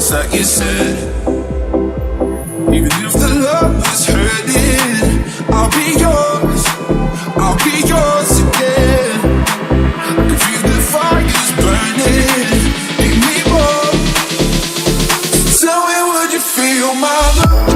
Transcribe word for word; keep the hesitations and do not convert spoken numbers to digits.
words that you said. Even if the love is hurting, I'll be yours, I'll be yours again. I can feel the fire's burning, need me more. So tell me, would you feel my love?